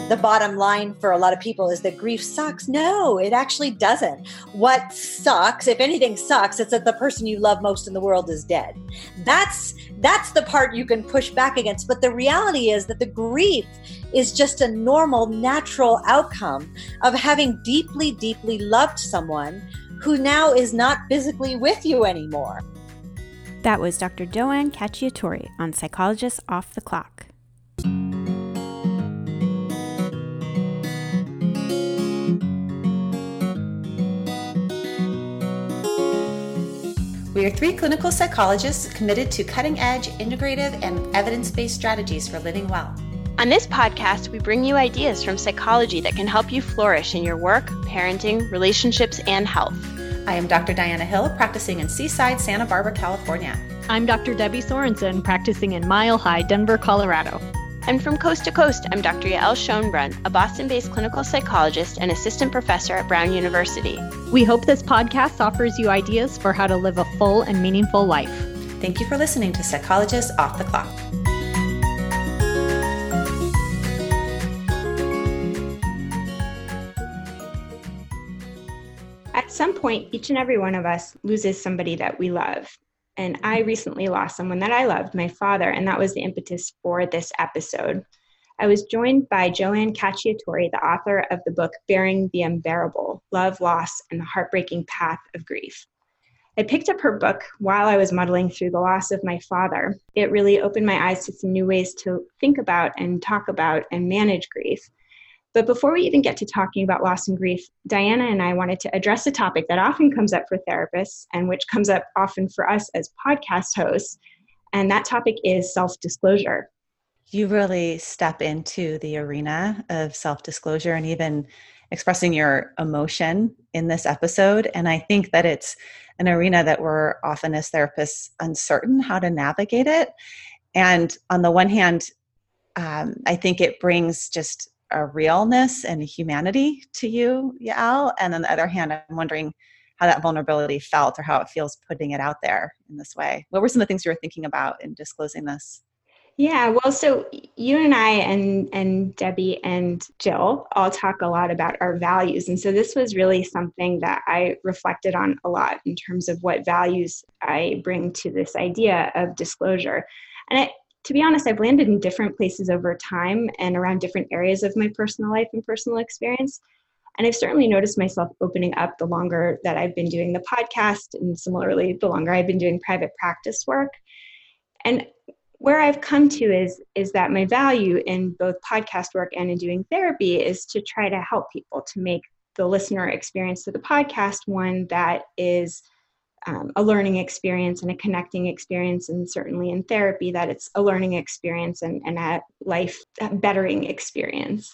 The bottom line for a lot of people is that grief sucks. No, it actually doesn't. What sucks, if anything sucks, it's that the person you love most in the world is dead. That's the part you can push back against. But the reality is that the grief is just a normal, natural outcome of having deeply, deeply loved someone who now is not physically with you anymore. That was Dr. JoAnne Cacciatore on Psychologists Off the Clock. We are three clinical psychologists committed to cutting-edge, integrative, and evidence-based strategies for living well. On this podcast, we bring you ideas from psychology that can help you flourish in your work, parenting, relationships, and health. I am Dr. Diana Hill, practicing in Seaside, Santa Barbara, California. I'm Dr. Debbie Sorensen, practicing in Mile High, Denver, Colorado. And from coast to coast, I'm Dr. Yael Schonbrun, a Boston-based clinical psychologist and assistant professor at Brown University. We hope this podcast offers you ideas for how to live a full and meaningful life. Thank you for listening to Psychologists Off the Clock. At some point, each and every one of us loses somebody that we love. And I recently lost someone that I loved, my father, and that was the impetus for this episode. I was joined by JoAnne Cacciatore, the author of the book Bearing the Unbearable: Love, Loss, and the Heartbreaking Path of Grief. I picked up her book while I was muddling through the loss of my father. It really opened my eyes to some new ways to think about and talk about and manage grief. But before we even get to talking about loss and grief, Diana and I wanted to address a topic that often comes up for therapists and which comes up often for us as podcast hosts, and that topic is self-disclosure. You really step into the arena of self-disclosure and even expressing your emotion in this episode. And I think that it's an arena that we're often as therapists uncertain how to navigate it. And on the one hand, I think it brings just a realness and a humanity to you, Yael. And on the other hand, I'm wondering how that vulnerability felt or how it feels putting it out there in this way. What were some of the things you were thinking about in disclosing this? Yeah, well, so you and I and Debbie and Jill all talk a lot about our values. And so this was really something that I reflected on a lot in terms of what values I bring to this idea of disclosure. And to be honest, I've landed in different places over time and around different areas of my personal life and personal experience. And I've certainly noticed myself opening up the longer that I've been doing the podcast, and similarly, the longer I've been doing private practice work. And where I've come to is that my value in both podcast work and in doing therapy is to try to help people to make the listener experience to the podcast one that is a learning experience and a connecting experience, and certainly in therapy that it's a learning experience and a life bettering experience.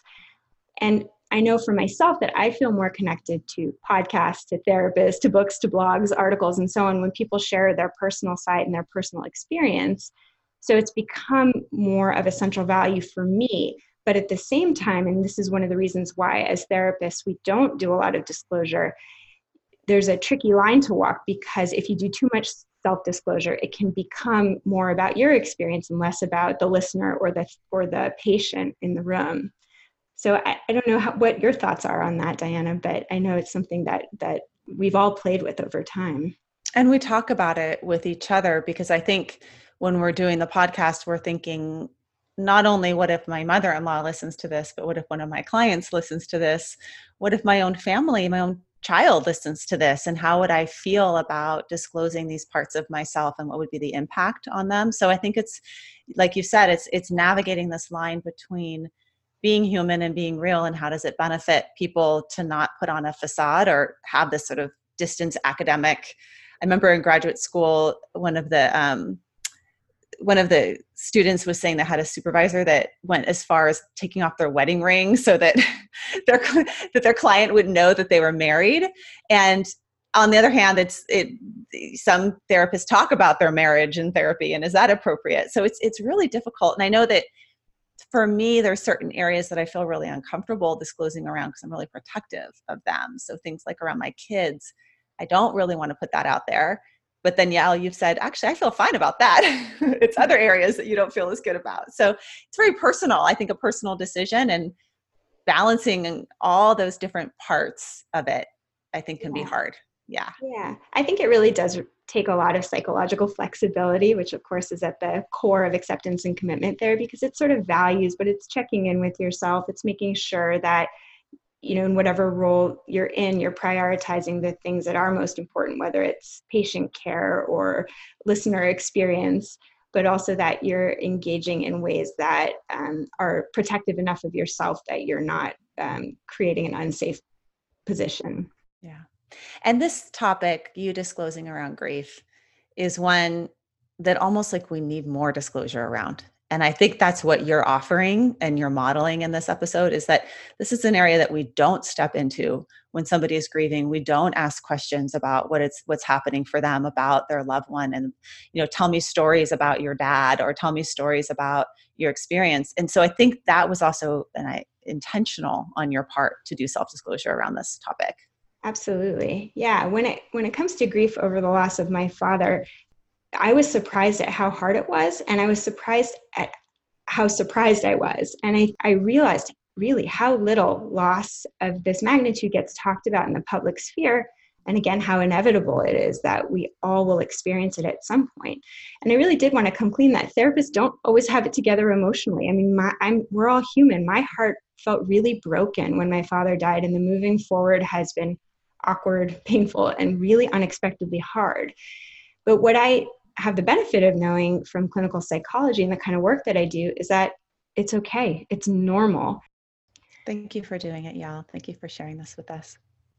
And I know for myself that I feel more connected to podcasts, to therapists, to books, to blogs, articles, and so on when people share their personal side and their personal experience. So it's become more of a central value for me. But at the same time, and this is one of the reasons why as therapists we don't do a lot of disclosure, there's a tricky line to walk, because if you do too much self-disclosure, it can become more about your experience and less about the listener or the patient in the room. So I don't know what your thoughts are on that, Diana, but I know it's something that we've all played with over time. And we talk about it with each other, because I think when we're doing the podcast, we're thinking not only what if my mother-in-law listens to this, but what if one of my clients listens to this? What if my own family, my own child listens to this, and how would I feel about disclosing these parts of myself, and what would be the impact on them? So I think it's, like you said, it's navigating this line between being human and being real, and how does it benefit people to not put on a facade or have this sort of distance academic. I remember in graduate school, one of the students was saying they had a supervisor that went as far as taking off their wedding ring so that their client would know that they were married. And on the other hand, some therapists talk about their marriage in therapy, and is that appropriate? So it's really difficult. And I know that for me, there's certain areas that I feel really uncomfortable disclosing around because I'm really protective of them. So things like around my kids, I don't really want to put that out there. But then, Yael, you've said, actually, I feel fine about that. It's other areas that you don't feel as good about. So it's very personal, I think, a personal decision. And balancing all those different parts of it, I think can be hard. Yeah. Yeah. I think it really does take a lot of psychological flexibility, which of course is at the core of acceptance and commitment there, because it's sort of values, but it's checking in with yourself. It's making sure that, you know, in whatever role you're in, you're prioritizing the things that are most important, whether it's patient care or listener experience, but also that you're engaging in ways that are protective enough of yourself that you're not creating an unsafe position. Yeah. And this topic, you disclosing around grief, is one that almost like we need more disclosure around. And I think that's what you're offering and you're modeling in this episode, is that this is an area that we don't step into when somebody is grieving. We don't ask questions about what's happening for them, about their loved one. And, you know, tell me stories about your dad, or tell me stories about your experience. And so I think that was also intentional on your part to do self-disclosure around this topic. Absolutely. Yeah. When it comes to grief over the loss of my father, I was surprised at how hard it was. And I was surprised at how surprised I was. And I realized really how little loss of this magnitude gets talked about in the public sphere. And again, how inevitable it is that we all will experience it at some point. And I really did want to come clean that therapists don't always have it together emotionally. I mean, we're all human. My heart felt really broken when my father died, and the moving forward has been awkward, painful, and really unexpectedly hard. But what I have the benefit of knowing from clinical psychology and the kind of work that I do is that it's okay. It's normal. Thank you for doing it, Yael. Thank you for sharing this with us.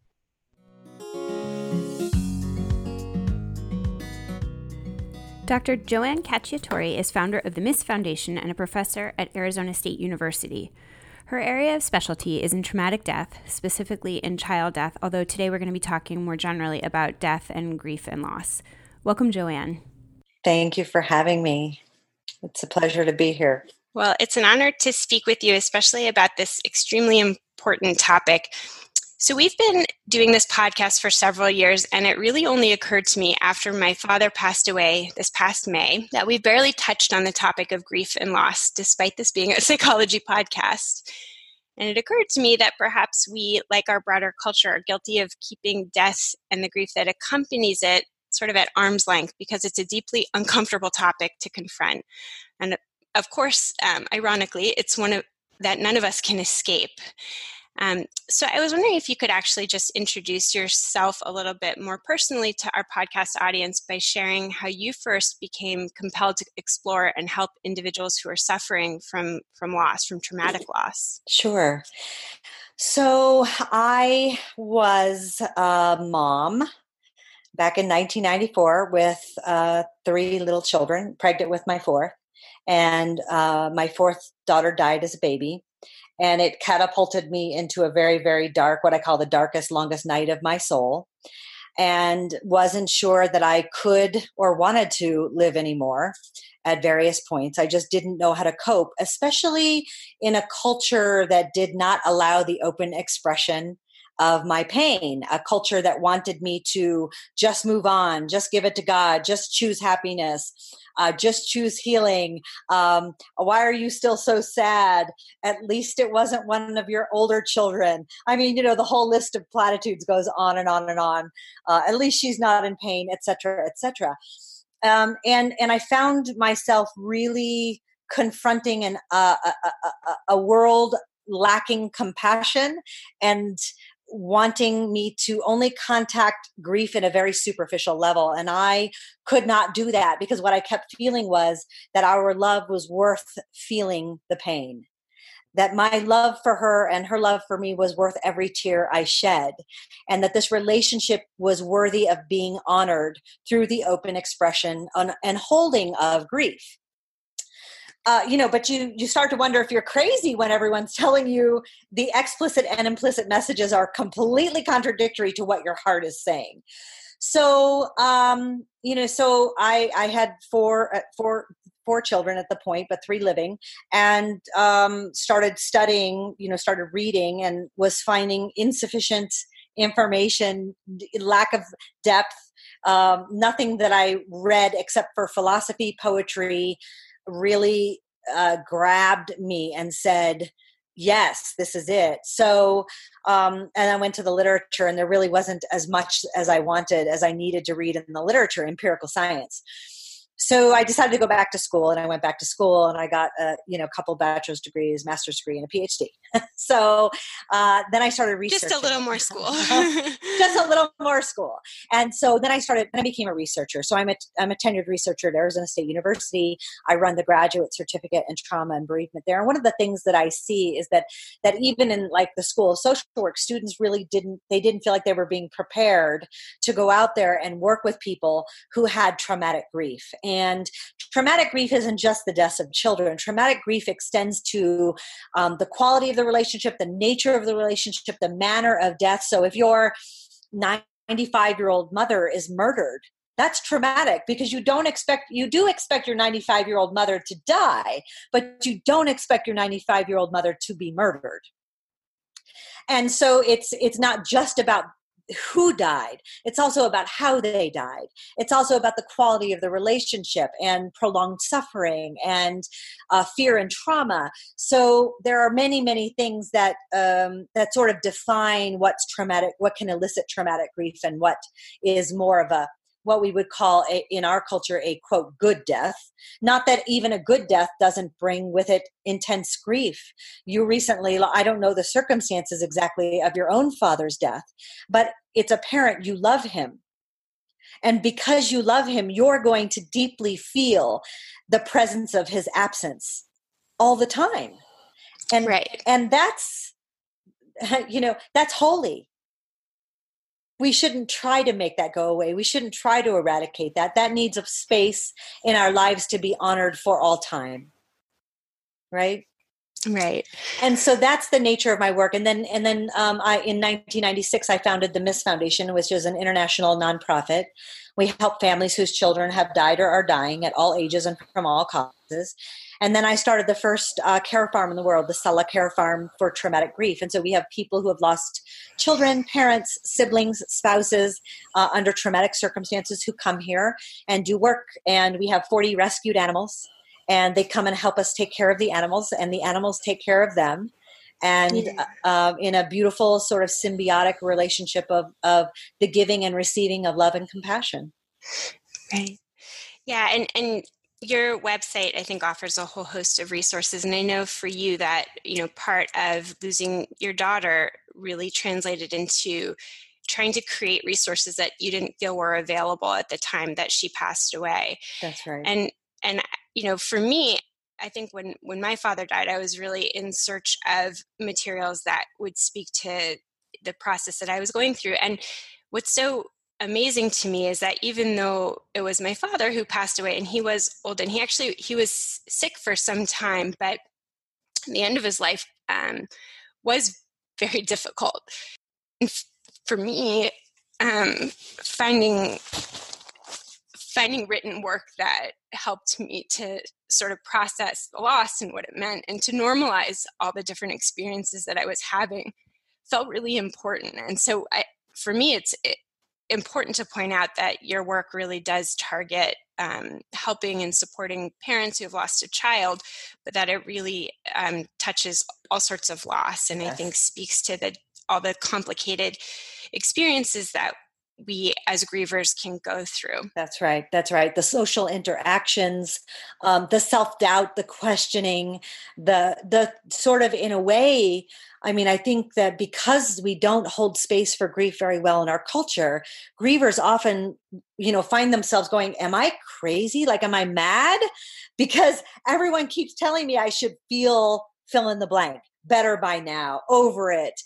Dr. Joanne Cacciatore is founder of the MISS Foundation and a professor at Arizona State University. Her area of specialty is in traumatic death, specifically in child death, although today we're going to be talking more generally about death and grief and loss. Welcome, Joanne. Thank you for having me. It's a pleasure to be here. Well, it's an honor to speak with you, especially about this extremely important topic. So we've been doing this podcast for several years, and it really only occurred to me after my father passed away this past May that we barely touched on the topic of grief and loss, despite this being a psychology podcast. And it occurred to me that perhaps we, like our broader culture, are guilty of keeping death and the grief that accompanies it sort of at arm's length, because it's a deeply uncomfortable topic to confront. And of course, ironically, it's one that none of us can escape. So I was wondering if you could actually just introduce yourself a little bit more personally to our podcast audience by sharing how you first became compelled to explore and help individuals who are suffering from loss, from traumatic loss. Sure. So I was a mom back in 1994 with 3 little children, pregnant with my 4th. And my 4th daughter died as a baby. And it catapulted me into a very, very dark, what I call the darkest, longest night of my soul, and wasn't sure that I could or wanted to live anymore at various points. I just didn't know how to cope, especially in a culture that did not allow the open expression of my pain, a culture that wanted me to just move on, just give it to God, just choose happiness, just choose healing. Why are you still so sad? At least it wasn't one of your older children. I mean, the whole list of platitudes goes on and on and on. At least she's not in pain, et cetera, et cetera. And I found myself really confronting a world lacking compassion and wanting me to only contact grief at a very superficial level. And I could not do that, because what I kept feeling was that our love was worth feeling the pain, that my love for her and her love for me was worth every tear I shed, and that this relationship was worthy of being honored through the open expression and holding of grief. But you start to wonder if you're crazy when everyone's telling you the explicit and implicit messages are completely contradictory to what your heart is saying. So, so I had four children at the point, but 3 living, and started studying, started reading, and was finding insufficient information, lack of depth, nothing that I read except for philosophy, poetry, really grabbed me and said, yes, this is it. So, and I went to the literature, and there really wasn't as much as I needed to read in the literature, empirical science. So I decided to go back to school, and I went back to school, and I got a couple bachelor's degrees, master's degree, and a PhD. So then I started researching. Just a little more school. Just a little more school. And so then I became a researcher. So I'm a tenured researcher at Arizona State University. I run the graduate certificate in trauma and bereavement there. And one of the things that I see is that even in like the School of Social Work, students really didn't feel like they were being prepared to go out there and work with people who had traumatic grief. And traumatic grief isn't just the deaths of children. Traumatic grief extends to the quality of the relationship, the nature of the relationship, the manner of death. So if your 95-year-old mother is murdered, that's traumatic, because you do expect your 95-year-old mother to die, but you don't expect your 95-year-old mother to be murdered. And so it's not just about who died. It's also about how they died. It's also about the quality of the relationship and prolonged suffering and fear and trauma. So there are many, many things that sort of define what's traumatic, what can elicit traumatic grief, and what is more of what we would call in our culture a quote good death. Not that even a good death doesn't bring with it intense grief. You recently, I don't know the circumstances exactly of your own father's death, but it's apparent you love him. And because you love him, you're going to deeply feel the presence of his absence all the time. And, right. And that's holy. We shouldn't try to make that go away. We shouldn't try to eradicate that. That needs a space in our lives to be honored for all time. Right? Right. And so that's the nature of my work. And then in 1996, I founded the MISS Foundation, which is an international nonprofit. We help families whose children have died or are dying at all ages and from all causes. And then I started the first care farm in the world, the Sala Care Farm for Traumatic Grief. And so we have people who have lost children, parents, siblings, spouses under traumatic circumstances who come here and do work. And we have 40 rescued animals, and they come and help us take care of the animals, and the animals take care of them. And in a beautiful sort of symbiotic relationship of the giving and receiving of love and compassion. Right. Yeah. And your website, I think, offers a whole host of resources. And I know for you that, part of losing your daughter really translated into trying to create resources that you didn't feel were available at the time that she passed away. That's right. And for me, I think when my father died, I was really in search of materials that would speak to the process that I was going through. And what's so amazing to me is that even though it was my father who passed away, and he was old, and he was sick for some time, but the end of his life was very difficult. And for me, finding written work that helped me to sort of process the loss and what it meant, and to normalize all the different experiences that I was having felt really important. And so for me, it's important to point out that your work really does target helping and supporting parents who have lost a child, but that it really touches all sorts of loss. And yes. I think speaks to all the complicated experiences that we as grievers can go through. That's right. The social interactions, the self-doubt, the questioning, the sort of, in a way, I mean, I think that because we don't hold space for grief very well in our culture, grievers often, find themselves going, am I crazy? Like, am I mad? Because everyone keeps telling me I should feel fill in the blank. Better by now, over it,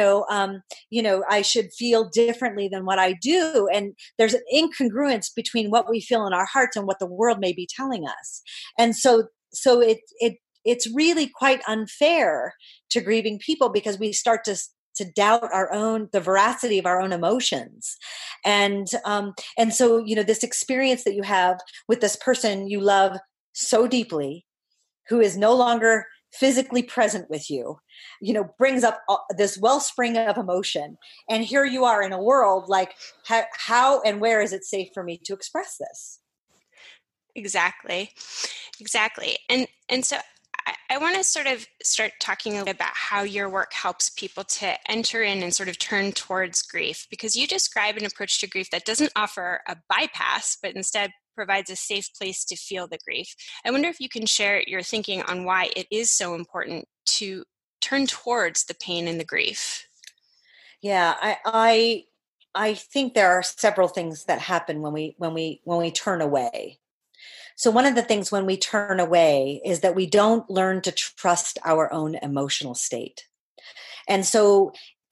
I should feel differently than what I do. And there's an incongruence between what we feel in our hearts and what the world may be telling us. And so it's really quite unfair to grieving people, because we start to doubt the veracity of our own emotions. And so, this experience that you have with this person you love so deeply, who is no longer physically present with you, brings up this wellspring of emotion. And here you are in a world like, how and where is it safe for me to express this? Exactly. And so I want to sort of start talking a little bit about how your work helps people to enter in and sort of turn towards grief, because you describe an approach to grief that doesn't offer a bypass, but instead provides a safe place to feel the grief. I wonder if you can share your thinking on why it is so important to turn towards the pain and the grief. Yeah, I think there are several things that happen when we turn away. So one of the things when we turn away is that we don't learn to trust our own emotional state. And so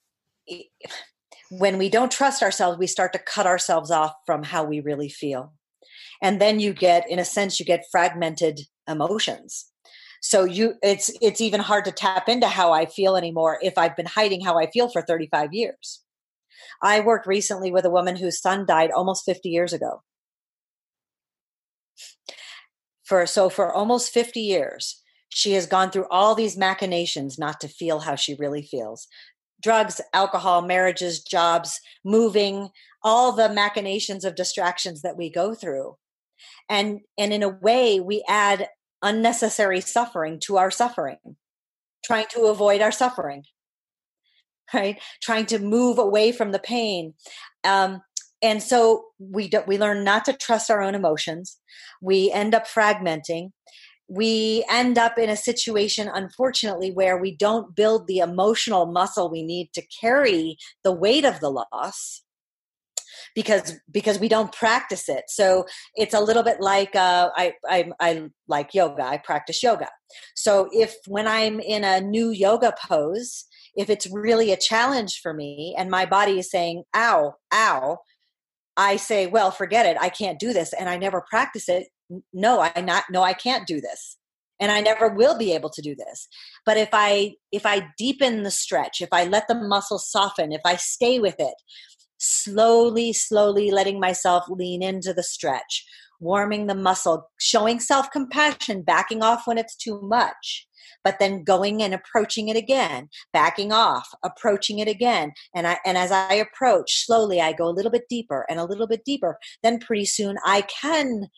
when we don't trust ourselves, we start to cut ourselves off from how we really feel. And then you get fragmented emotions. So it's even hard to tap into how I feel anymore if I've been hiding how I feel for 35 years. I worked recently with a woman whose son died almost 50 years ago. For almost 50 years, she has gone through all these machinations not to feel how she really feels. Drugs, alcohol, marriages, jobs, moving, all the machinations of distractions that we go through. And in a way, we add unnecessary suffering to our suffering, trying to avoid our suffering, right? Trying to move away from the pain. And so we learn not to trust our own emotions. We end up fragmenting. We end up in a situation, unfortunately, where we don't build the emotional muscle we need to carry the weight of the loss because we don't practice it. So it's a little bit like I like yoga. I practice yoga. So when I'm in a new yoga pose, if it's really a challenge for me and my body is saying, ow, ow, I say, well, forget it. I can't do this. And I never practice it. No, I can't do this. And I never will be able to do this. But if I deepen the stretch, if I let the muscle soften, if I stay with it, slowly letting myself lean into the stretch, warming the muscle, showing self-compassion, backing off when it's too much, but then going and approaching it again, backing off, approaching it again. And as I approach, slowly I go a little bit deeper and a little bit deeper. Then pretty soon I can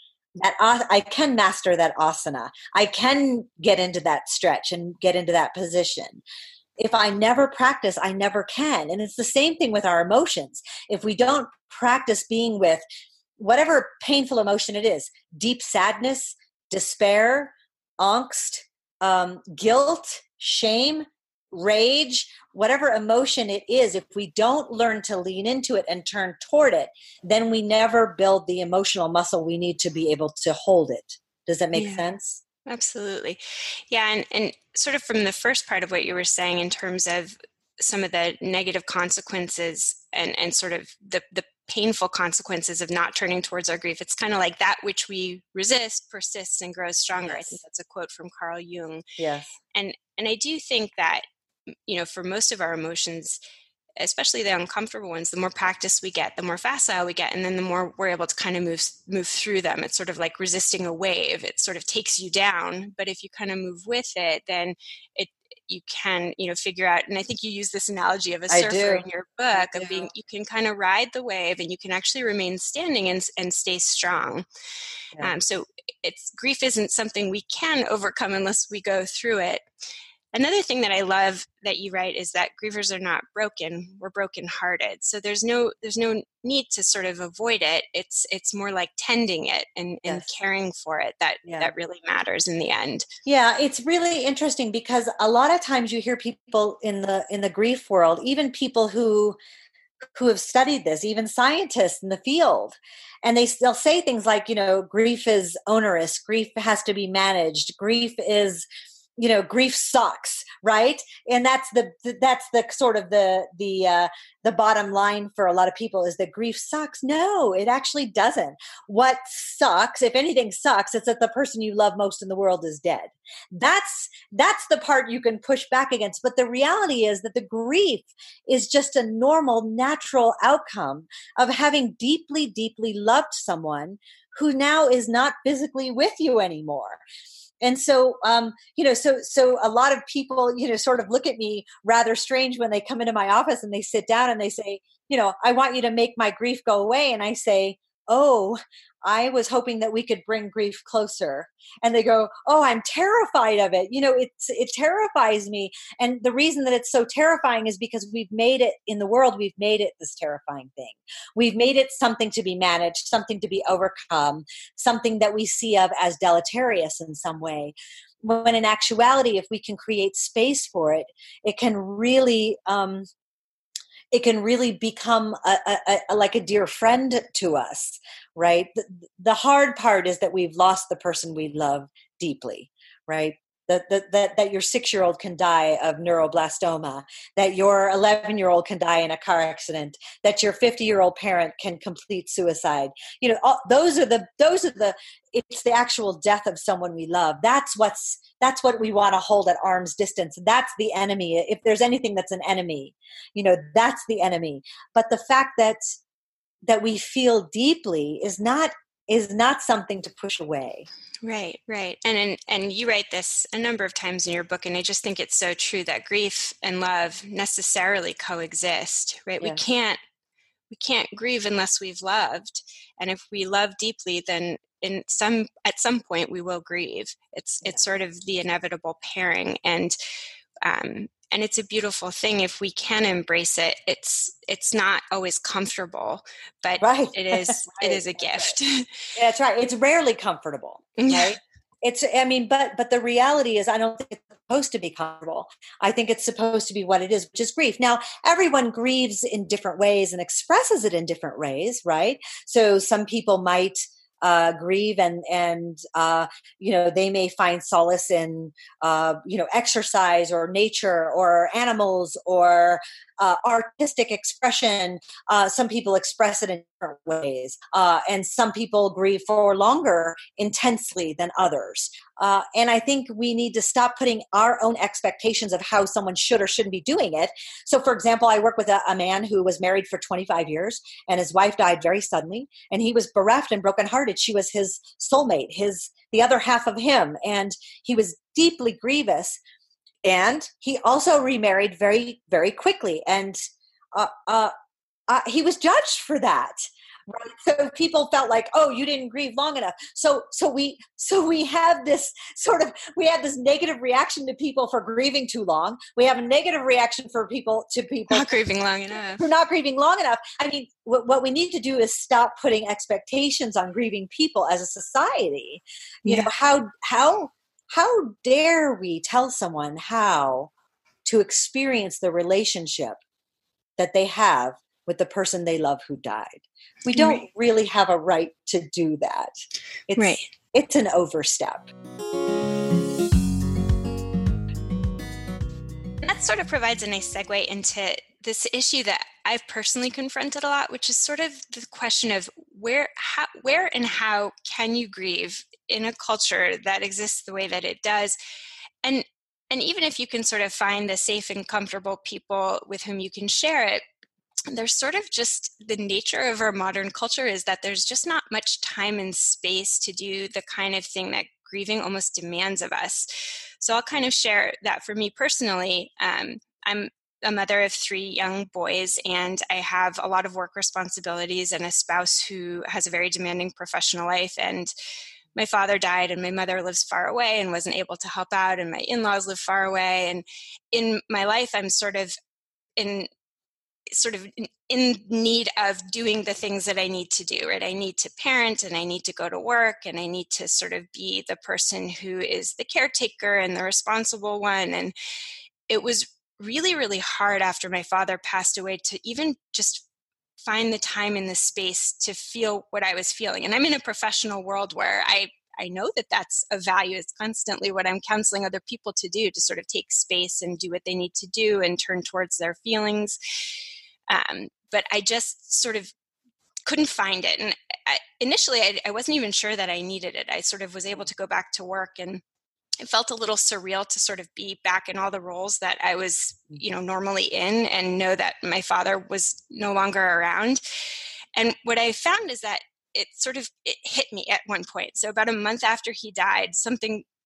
master that asana. I can get into that stretch and get into that position. If I never practice, I never can. And it's the same thing with our emotions. If we don't practice being with whatever painful emotion it is, deep sadness, despair, angst, guilt, shame, rage, whatever emotion it is, if we don't learn to lean into it and turn toward it, then we never build the emotional muscle we need to be able to hold it. Does that make sense? Absolutely. Yeah. And sort of from the first part of what you were saying in terms of some of the negative consequences and sort of the painful consequences of not turning towards our grief, it's kind of like that which we resist persists and grows stronger. Yes. I think that's a quote from Carl Jung. Yes. And I do think that, for most of our emotions, especially the uncomfortable ones, the more practice we get, the more facile we get, and then the more we're able to kind of move through them. It's sort of like resisting a wave. It sort of takes you down, but if you kind of move with it, then you can, figure out, and I think you use this analogy of a surfer in your book, of being, you can kind of ride the wave and you can actually remain standing and stay strong. Yeah. So grief isn't something we can overcome unless we go through it. Another thing that I love that you write is that grievers are not broken; we're brokenhearted. So there's no need to sort of avoid it. It's more like tending it and caring for it that really matters in the end. Yeah, it's really interesting because a lot of times you hear people in the grief world, even people who have studied this, even scientists in the field, and they'll say things like, grief is onerous, grief has to be managed, grief is, grief sucks, right? And that's the sort of the bottom line for a lot of people is that grief sucks. No, it actually doesn't. What sucks, if anything sucks, it's that the person you love most in the world is dead. That's the part you can push back against. But the reality is that the grief is just a normal, natural outcome of having deeply, deeply loved someone who now is not physically with you anymore. And so, so a lot of people, sort of look at me rather strange when they come into my office and they sit down and they say, I want you to make my grief go away. And I say, oh, I was hoping that we could bring grief closer. And they go, oh, I'm terrified of it. It terrifies me. And the reason that it's so terrifying is because we've made it in the world, we've made it this terrifying thing. We've made it something to be managed, something to be overcome, something that we see of as deleterious in some way. When in actuality, if we can create space for it, it can really become like a dear friend to us, right? The hard part is that we've lost the person we love deeply, right? That your 6-year-old can die of neuroblastoma, that your 11-year-old can die in a car accident, that your 50-year-old parent can complete suicide. Those are the it's the actual death of someone we love. That's what we want to hold at arm's distance. That's the enemy. If there's anything that's an enemy, that's the enemy. But the fact that we feel deeply is not something to push away. Right. And you write this a number of times in your book, and I just think it's so true that grief and love necessarily coexist, right? Yeah. We can't grieve unless we've loved. And if we love deeply, then at some point we will grieve. It's sort of the inevitable pairing. And it's a beautiful thing if we can embrace it. It's not always comfortable, but right. It is a gift. Right. That's right. It's rarely comfortable, right? But the reality is, I don't think it's supposed to be comfortable. I think it's supposed to be what it is, which is grief. Now, everyone grieves in different ways and expresses it in different ways, right? So some people might grieve and they may find solace in exercise or nature or animals or artistic expression. Some people express it in different ways, and some people grieve for longer intensely than others. And I think we need to stop putting our own expectations of how someone should or shouldn't be doing it. So, for example, I work with a man who was married for 25 years, and his wife died very suddenly, and he was bereft and brokenhearted. She was his soulmate, the other half of him, and he was deeply grievous. And he also remarried very, very quickly. And he was judged for that. Right? So people felt like, oh, you didn't grieve long enough. So we have this negative reaction to people for grieving too long. We have a negative reaction to people not grieving long enough. For not grieving long enough. I mean, what we need to do is stop putting expectations on grieving people as a society. How dare we tell someone how to experience the relationship that they have with the person they love who died? We don't really have a right to do that. It's an overstep. That sort of provides a nice segue into this issue that I've personally confronted a lot, which is sort of the question of where and how can you grieve in a culture that exists the way that it does? And even if you can sort of find the safe and comfortable people with whom you can share it, there's sort of just the nature of our modern culture is that there's just not much time and space to do the kind of thing that grieving almost demands of us. So I'll kind of share that for me personally. I'm a mother of 3 young boys, and I have a lot of work responsibilities and a spouse who has a very demanding professional life. And my father died, and my mother lives far away and wasn't able to help out, and my in-laws live far away. And in my life, I'm sort of in need of doing the things that I need to do, right? I need to parent, and I need to go to work, and I need to sort of be the person who is the caretaker and the responsible one. And it was really, really hard after my father passed away to even just find the time and the space to feel what I was feeling. And I'm in a professional world where I know that that's a value. It's constantly what I'm counseling other people to do, to sort of take space and do what they need to do and turn towards their feelings. But I just sort of couldn't find it. And initially, I wasn't even sure that I needed it. I sort of was able to go back to work, and it felt a little surreal to sort of be back in all the roles that I was, normally in, and know that my father was no longer around. And what I found is that it hit me at one point. So about a month after he died, something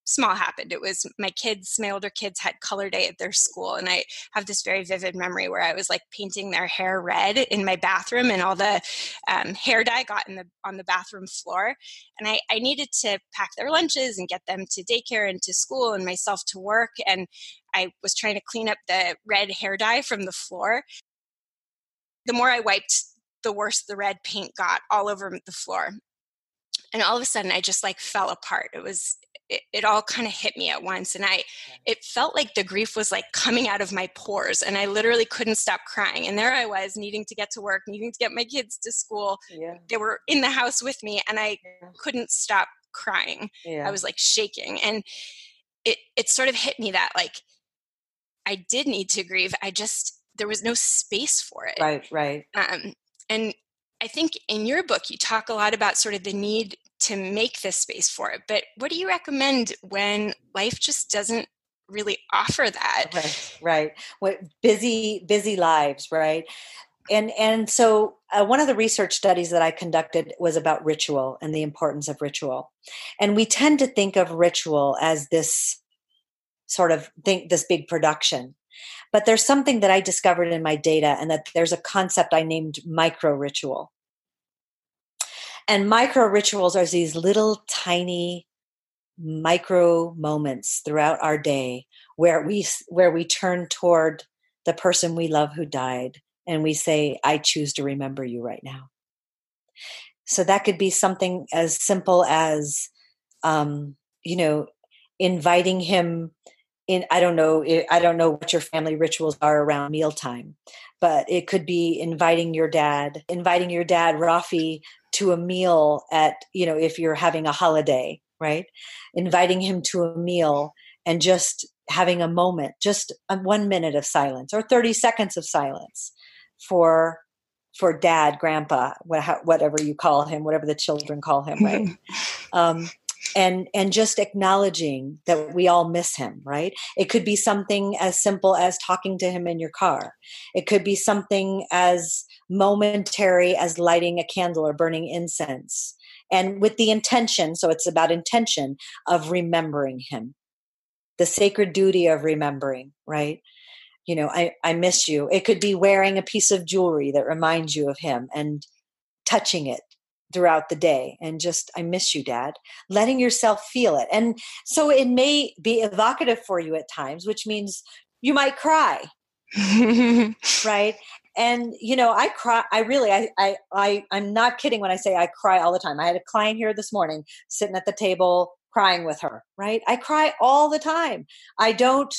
small happened. It was my older kids had color day at their school. And I have this very vivid memory where I was like painting their hair red in my bathroom, and all the hair dye got on the bathroom floor. And I needed to pack their lunches and get them to daycare and to school and myself to work. And I was trying to clean up the red hair dye from the floor. The more I wiped, the worse the red paint got all over the floor. And all of a sudden I just like fell apart. It all kind of hit me at once. And it felt like the grief was like coming out of my pores, and I literally couldn't stop crying. And there I was, needing to get to work, needing to get my kids to school. Yeah. They were in the house with me, and I couldn't stop crying. Yeah. I was like shaking. And it sort of hit me that like, I did need to grieve. There was no space for it. Right. And I think in your book, you talk a lot about sort of the need to make this space for it. But what do you recommend when life just doesn't really offer that? Right. What busy lives, right? And so one of the research studies that I conducted was about ritual and the importance of ritual. And we tend to think of ritual as this this big production. But there's something that I discovered in my data, and that there's a concept I named micro ritual. And micro rituals are these little tiny micro moments throughout our day where we turn toward the person we love who died, and we say, I choose to remember you right now. So that could be something as simple as, inviting him in. I don't know what your family rituals are around mealtime, but it could be inviting your dad, Rafi, to a meal at, if you're having a holiday, right? Inviting him to a meal and just having a moment, just 1 minute of silence or 30 seconds of silence for dad, grandpa, whatever you call him, whatever the children call him, right? And just acknowledging that we all miss him, right? It could be something as simple as talking to him in your car. It could be something as momentary as lighting a candle or burning incense. And with the intention, so it's about intention of remembering him. The sacred duty of remembering, right? I miss you. It could be wearing a piece of jewelry that reminds you of him and touching it throughout the day and just, I miss you, Dad, letting yourself feel it. And so it may be evocative for you at times, which means you might cry, right? And, I cry. I'm not kidding when I say I cry all the time. I had a client here this morning sitting at the table crying with her, right? I cry all the time. I don't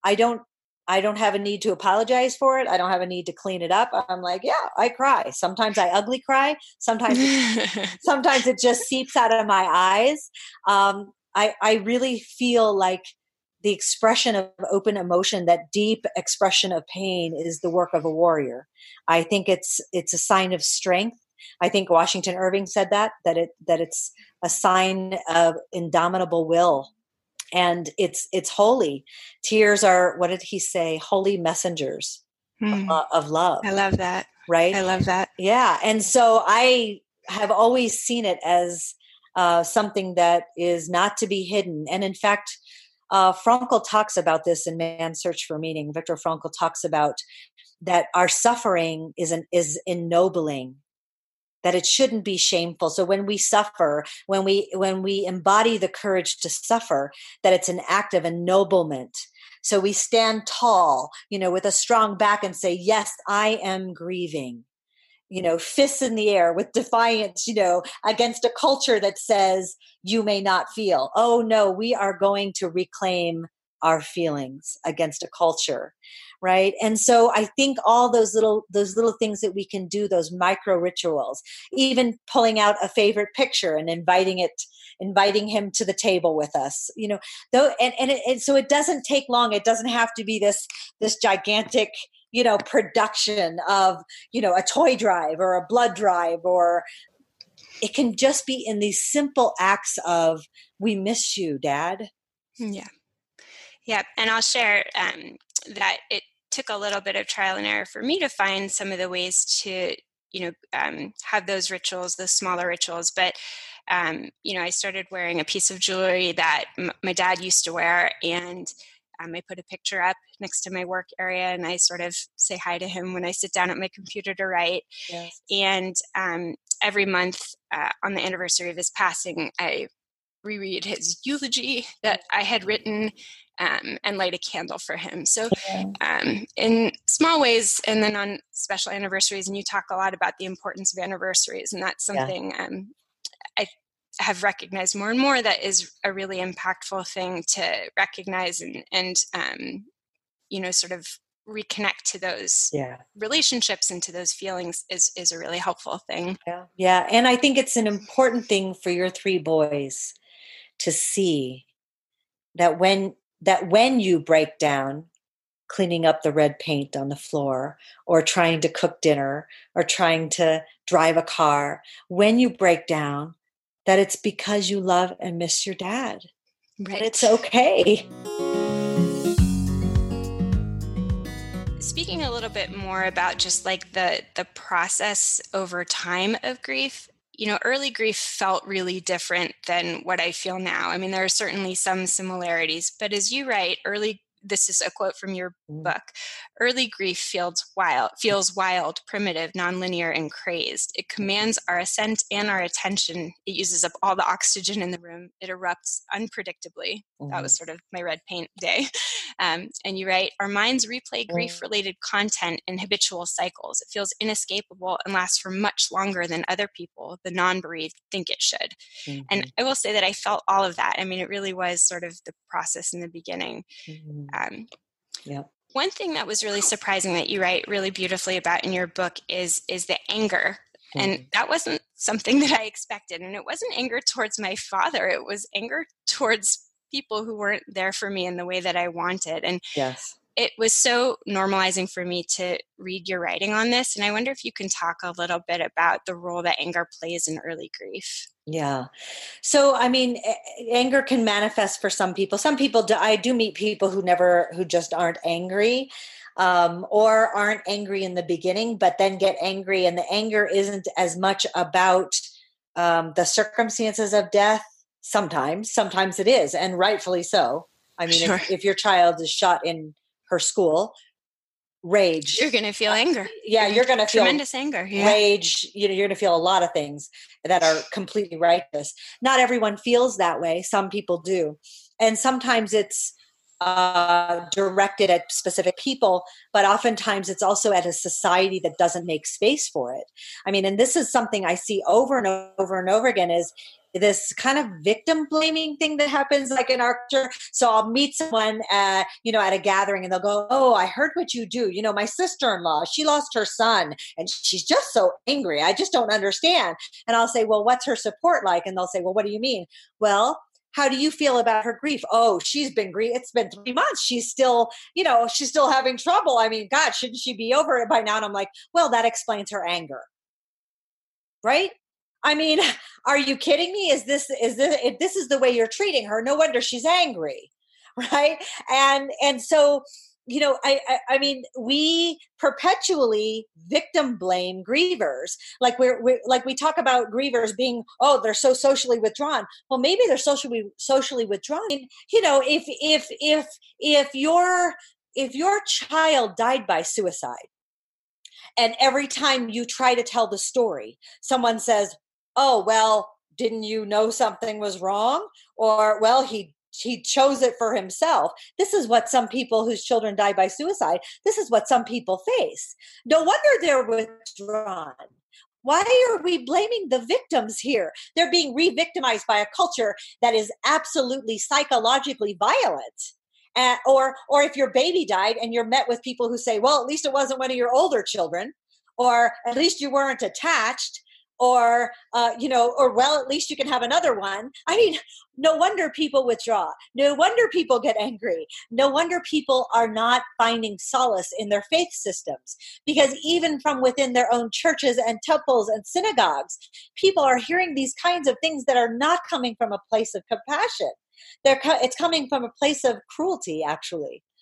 have a need to apologize for it. I don't have a need to clean it up. I'm like, yeah, I cry. Sometimes I ugly cry. Sometimes it just seeps out of my eyes. I really feel like the expression of open emotion, that deep expression of pain, is the work of a warrior. I think it's a sign of strength. I think Washington Irving said that it's a sign of indomitable will. And it's holy. Tears are, what did he say? Holy messengers of love. I love that. Right? I love that. Yeah. And so I have always seen it as something that is not to be hidden. And in fact, Frankl talks about this in Man's Search for Meaning. Viktor Frankl talks about that our suffering is ennobling, that it shouldn't be shameful. So when we suffer, when we embody the courage to suffer, that it's an act of ennoblement. So we stand tall, with a strong back and say, yes, I am grieving, fists in the air with defiance, against a culture that says you may not feel. Oh no, we are going to reclaim our feelings against a culture. Right. And so I think all those little things that we can do, those micro rituals, even pulling out a favorite picture and inviting him to the table with us, so it doesn't take long. It doesn't have to be this gigantic, production of, a toy drive or a blood drive, or it can just be in these simple acts of, we miss you, Dad. Yeah. Yeah. And I'll share that it took a little bit of trial and error for me to find some of the ways to, have those rituals, those smaller rituals. But I started wearing a piece of jewelry that my dad used to wear, and I put a picture up next to my work area, and I sort of say hi to him when I sit down at my computer to write. Yes. And every month on the anniversary of his passing, I reread his eulogy that I had written and light a candle for him. So in small ways, and then on special anniversaries, and you talk a lot about the importance of anniversaries, and that's something I have recognized more and more that is a really impactful thing to recognize and sort of reconnect to those relationships and to those feelings is a really helpful thing. Yeah. And I think it's an important thing for your 3 boys to see that when you break down cleaning up the red paint on the floor, or trying to cook dinner, or trying to drive a car, when you break down, that it's because you love and miss your dad. Right. And it's okay. Speaking a little bit more about just like the process over time of grief, early grief felt really different than what I feel now. I mean, there are certainly some similarities, but as you write, this is a quote from your book, early grief feels wild, primitive, nonlinear, and crazed. It commands our assent and our attention. It uses up all the oxygen in the room. It erupts unpredictably. That was sort of my red paint day. And you write, our minds replay grief-related content in habitual cycles. It feels inescapable and lasts for much longer than other people, the non-bereaved, think it should. And I will say that I felt all of that. I mean, it really was sort of the process in the beginning. One thing that was really surprising that you write really beautifully about in your book is the anger. And that wasn't something that I expected. And it wasn't anger towards my father. It was anger towards people who weren't there for me in the way that I wanted. And it was so normalizing for me to read your writing on this. And I wonder if you can talk a little bit about the role that anger plays in early grief. Yeah. So, I mean, anger can manifest for some people. Some people I do meet people who just aren't angry, or aren't angry in the beginning, but then get angry. And the anger isn't as much about the circumstances of death. Sometimes it is, and rightfully so. I mean, if your child is shot in her school, rage. You're going to feel anger. Yeah, you're going to feel tremendous anger. Rage. You're going to feel a lot of things that are completely righteous. Not everyone feels that way. Some people do, and sometimes it's directed at specific people, but oftentimes it's also at a society that doesn't make space for it. I mean, and this is something I see over and over and over again is this kind of victim blaming thing that happens like in our culture. So I'll meet someone, at a gathering, and they'll go, oh, I heard what you do. My sister-in-law, she lost her son and she's just so angry. I just don't understand. And I'll say, well, what's her support like? And they'll say, well, what do you mean? Well, how do you feel about her grief? Oh, she's been grief. It's been 3 months. She's still having trouble. I mean, God, shouldn't she be over it by now? And I'm like, well, that explains her anger. Right? I mean, are you kidding me? Is this if this is the way you're treating her? No wonder she's angry, right? And so, I mean, we perpetually victim blame grievers. Like we talk about grievers being, oh, they're so socially withdrawn. Well, maybe they're socially withdrawn. If your child died by suicide, and every time you try to tell the story, someone says, oh, well, didn't you know something was wrong? Or, well, he chose it for himself. This is what some people whose children die by suicide, this is what some people face. No wonder they're withdrawn. Why are we blaming the victims here? They're being re-victimized by a culture that is absolutely psychologically violent. Or if your baby died and you're met with people who say, well, at least it wasn't one of your older children, or at least you weren't attached, or well, at least you can have another one. I mean, no wonder people withdraw. No wonder people get angry. No wonder people are not finding solace in their faith systems, because even from within their own churches and temples and synagogues, people are hearing these kinds of things that are not coming from a place of compassion. It's coming from a place of cruelty, actually.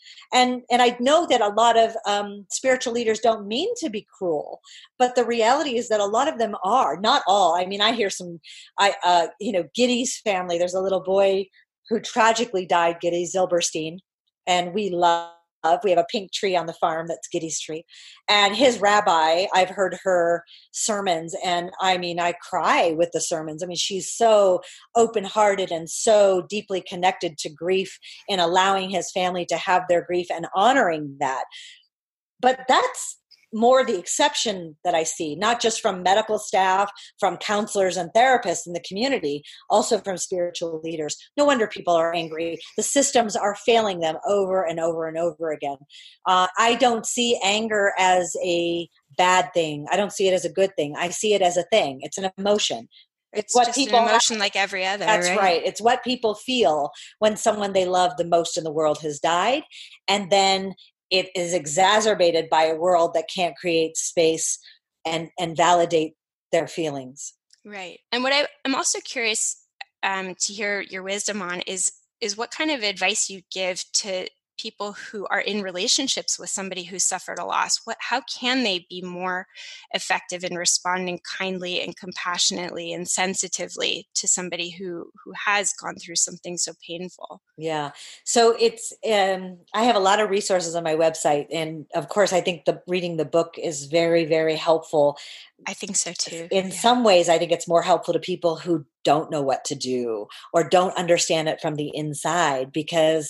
And I know that a lot of spiritual leaders don't mean to be cruel, but the reality is that a lot of them are. Not all. I mean, I hear some, Giddy's family, there's a little boy who tragically died, Giddy Zilberstein, and we have a pink tree on the farm that's Giddy's tree. And his rabbi, I've heard her sermons, and I mean, I cry with the sermons. I mean, she's so open-hearted and so deeply connected to grief and allowing his family to have their grief and honoring that. But that's more the exception that I see, not just from medical staff, from counselors and therapists in the community, also from spiritual leaders. No wonder people are angry. The systems are failing them over and over and over again. I don't see anger as a bad thing. I don't see it as a good thing. I see it as a thing. It's an emotion. It's what just people an emotion like every other. That's right. It's what people feel when someone they love the most in the world has died. And then it is exacerbated by a world that can't create space and validate their feelings. Right. And what I'm also curious to hear your wisdom on is what kind of advice you give to people who are in relationships with somebody who suffered a loss. How can they be more effective in responding kindly and compassionately and sensitively to somebody who has gone through something so painful? Yeah. So it's, I have a lot of resources on my website. And of course, I think reading the book is very, very helpful. I think so too. In some ways, I think it's more helpful to people who don't know what to do or don't understand it from the inside, because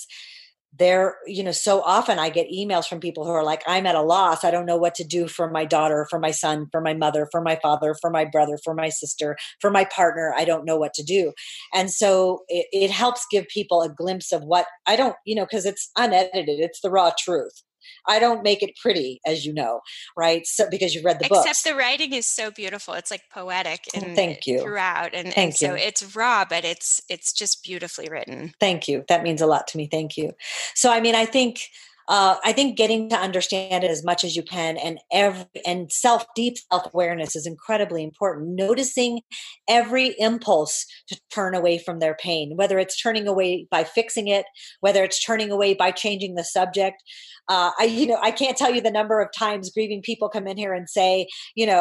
so often I get emails from people who are like, I'm at a loss. I don't know what to do for my daughter, for my son, for my mother, for my father, for my brother, for my sister, for my partner. I don't know what to do. And so it helps give people a glimpse of what I don't, because it's unedited. It's the raw truth. I don't make it pretty, as you know, right? So because you've read the book. Except the writing is so beautiful. It's like poetic and Thank you. Throughout. And so it's raw, but it's just beautifully written. Thank you. That means a lot to me. Thank you. So, I mean, I think getting to understand it as much as you can and deep self-awareness is incredibly important. Noticing every impulse to turn away from their pain, whether it's turning away by fixing it, whether it's turning away by changing the subject. I can't tell you the number of times grieving people come in here and say,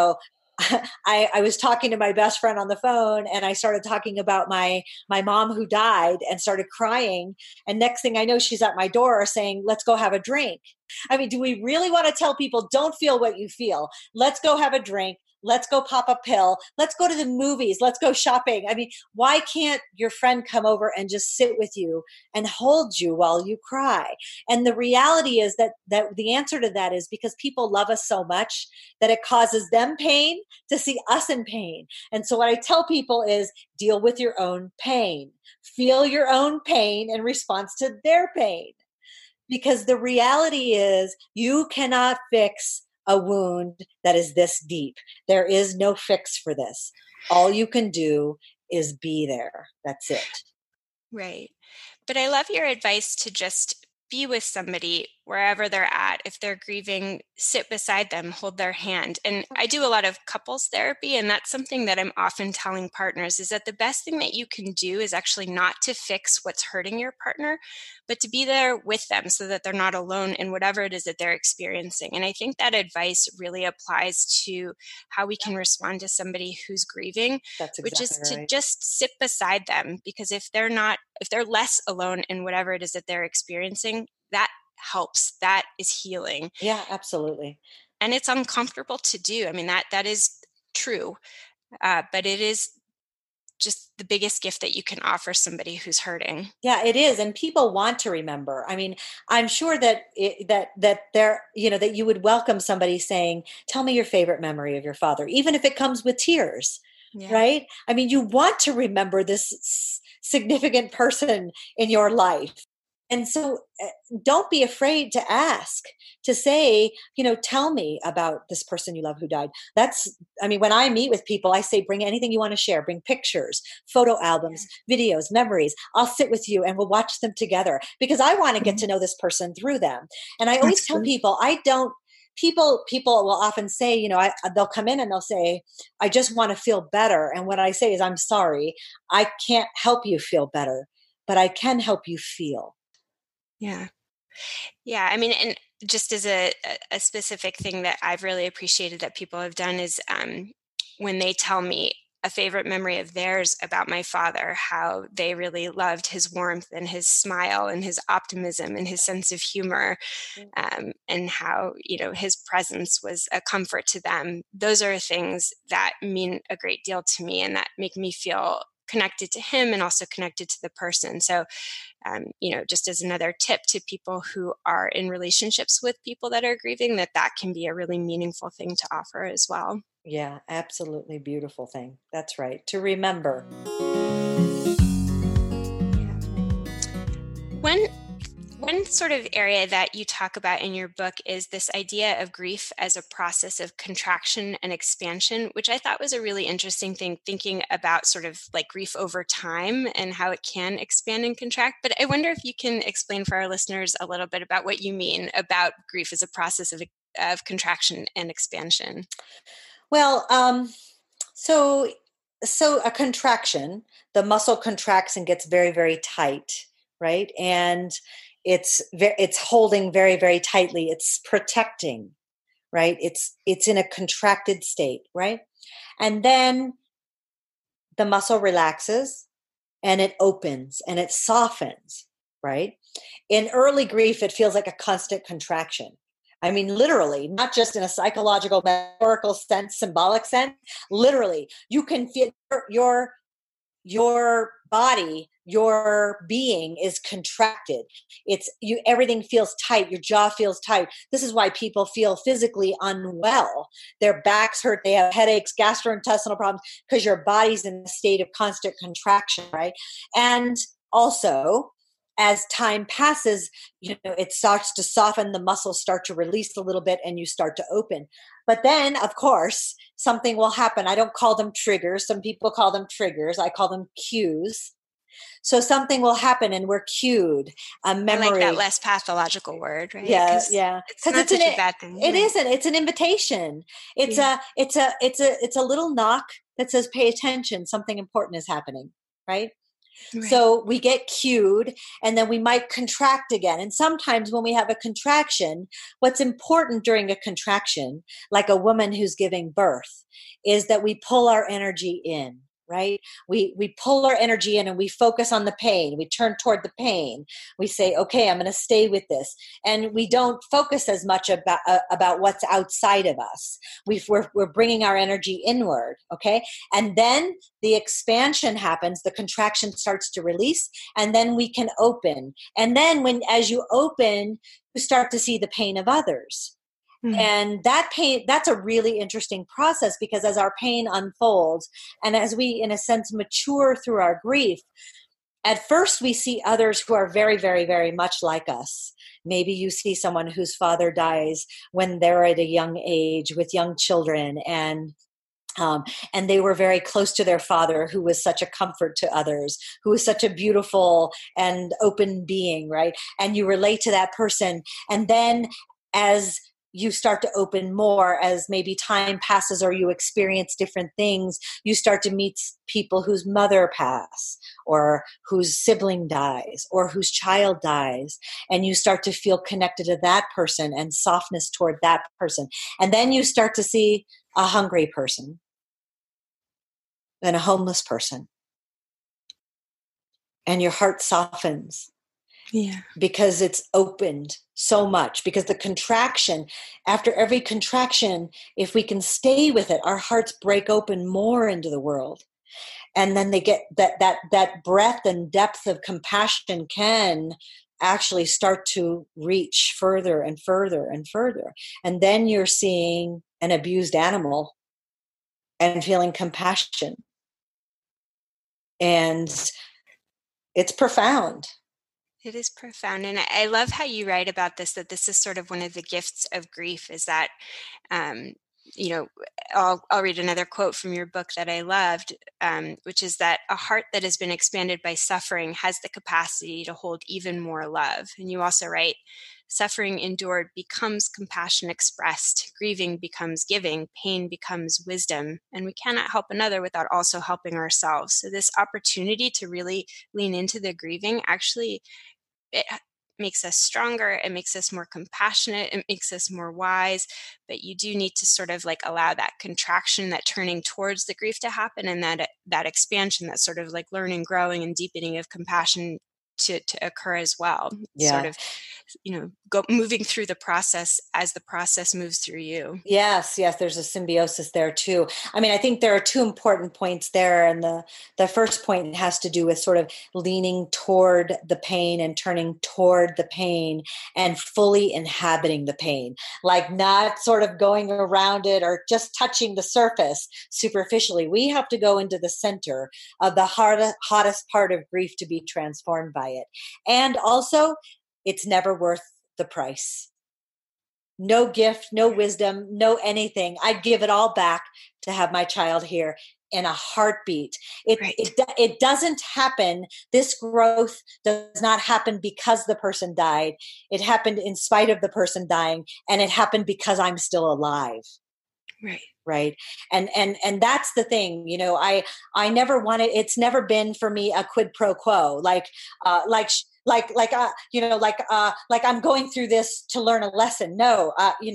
I was talking to my best friend on the phone and I started talking about my mom who died and started crying. And next thing I know, she's at my door saying, let's go have a drink. I mean, do we really want to tell people, don't feel what you feel? Let's go have a drink. Let's go pop a pill. Let's go to the movies. Let's go shopping. I mean, why can't your friend come over and just sit with you and hold you while you cry? And the reality is that the answer to that is because people love us so much that it causes them pain to see us in pain. And so what I tell people is deal with your own pain. Feel your own pain in response to their pain. Because the reality is you cannot fix a wound that is this deep. There is no fix for this. All you can do is be there. That's it. Right. But I love your advice to just be with somebody wherever they're at. If they're grieving, sit beside them, hold their hand. And I do a lot of couples therapy, and that's something that I'm often telling partners is that the best thing that you can do is actually not to fix what's hurting your partner, but to be there with them so that they're not alone in whatever it is that they're experiencing. And I think that advice really applies to how we can respond to somebody who's grieving, which is to just sit beside them, because if they're less alone in whatever it is that they're experiencing, that helps. That is healing. Yeah, absolutely. And it's uncomfortable to do. I mean, that is true. But it is just the biggest gift that you can offer somebody who's hurting. Yeah, it is. And people want to remember. I mean, I'm sure that that you would welcome somebody saying, tell me your favorite memory of your father, even if it comes with tears. Yeah. Right? I mean, you want to remember this significant person in your life. And so don't be afraid to ask, to say, tell me about this person you love who died. When I meet with people, I say, bring anything you want to share, bring pictures, photo albums, videos, memories. I'll sit with you and we'll watch them together because I want to get to know this person through them. And I always tell people, people will often say, they'll come in and they'll say, I just want to feel better. And what I say is, I'm sorry, I can't help you feel better, but I can help you feel. Yeah. Yeah, I mean, and just as a specific thing that I've really appreciated that people have done is when they tell me a favorite memory of theirs about my father, how they really loved his warmth and his smile and his optimism and his sense of humor, and how, his presence was a comfort to them. Those are things that mean a great deal to me and that make me feel connected to him and also connected to the person. So just as another tip to people who are in relationships with people that are grieving, that can be a really meaningful thing to offer as well. Yeah, absolutely beautiful thing. That's right. To remember. One sort of area that you talk about in your book is this idea of grief as a process of contraction and expansion, which I thought was a really interesting thing, thinking about sort of like grief over time and how it can expand and contract. But I wonder if you can explain for our listeners a little bit about what you mean about grief as a process of contraction and expansion. Well, so a contraction, the muscle contracts and gets very, very tight, right? And it's holding very, very tightly. It's protecting, right? It's in a contracted state, right? And then the muscle relaxes and it opens and it softens, right? In early grief, it feels like a constant contraction. I mean, literally, not just in a psychological, metaphorical sense, symbolic sense. Literally, you can feel your body, your being is contracted. Everything feels tight. Your jaw feels tight. This is why people feel physically unwell. Their backs hurt. They have headaches, gastrointestinal problems, because your body's in a state of constant contraction, right? And also, as time passes, it starts to soften, the muscles start to release a little bit and you start to open. But then, of course, something will happen. I don't call them triggers. Some people call them triggers. I call them cues. So something will happen and we're cued. A memory. I like that less pathological word, right? Yeah. It's not such a bad thing. It isn't. It's an invitation. It's a little knock that says, pay attention. Something important is happening, right? Right. So we get cued and then we might contract again. And sometimes when we have a contraction, what's important during a contraction, like a woman who's giving birth, is that we pull our energy in, right? We pull our energy in and we focus on the pain. We turn toward the pain. We say, okay, I'm going to stay with this. And we don't focus as much about what's outside of us. We're bringing our energy inward, okay? And then the expansion happens, the contraction starts to release, and then we can open. And then as you open, you start to see the pain of others. And that pain, that's a really interesting process, because as our pain unfolds and as we, in a sense, mature through our grief, at first we see others who are very, very, very much like us. Maybe you see someone whose father dies when they're at a young age with young children, and they were very close to their father, who was such a comfort to others, who was such a beautiful and open being, right? And you relate to that person. And then as you start to open more, as maybe time passes or you experience different things, you start to meet people whose mother passed, or whose sibling dies, or whose child dies. And you start to feel connected to that person and softness toward that person. And then you start to see a hungry person and a homeless person. And your heart softens. Yeah. Because it's opened so much. Because the contraction, after every contraction, if we can stay with it, our hearts break open more into the world. And then they get that breadth and depth of compassion can actually start to reach further and further and further. And then you're seeing an abused animal and feeling compassion. And it's profound. It is profound. And I love how you write about this, that this is sort of one of the gifts of grief, is that, I'll read another quote from your book that I loved, which is that a heart that has been expanded by suffering has the capacity to hold even more love. And you also write, suffering endured becomes compassion expressed, grieving becomes giving, pain becomes wisdom, and we cannot help another without also helping ourselves. So this opportunity to really lean into the grieving, actually, makes us stronger. It makes us more compassionate. It makes us more wise. But you do need to sort of like allow that contraction, that turning towards the grief to happen, and that expansion, that sort of like learning, growing, and deepening of compassion to occur as well. Yeah. Sort of, moving through the process as the process moves through you. Yes, there's a symbiosis there too. I mean, I think there are two important points there. And the first point has to do with sort of leaning toward the pain and turning toward the pain and fully inhabiting the pain, like not sort of going around it or just touching the surface superficially. We have to go into the center of the hottest part of grief to be transformed by it. And also, it's never worth the price. No gift, no wisdom, no anything. I'd give it all back to have my child here in a heartbeat. It doesn't happen. This growth does not happen because the person died. It happened in spite of the person dying, and it happened because I'm still alive. Right. And that's the thing, I never wanted, it's never been for me a quid pro quo, like I'm going through this to learn a lesson. No,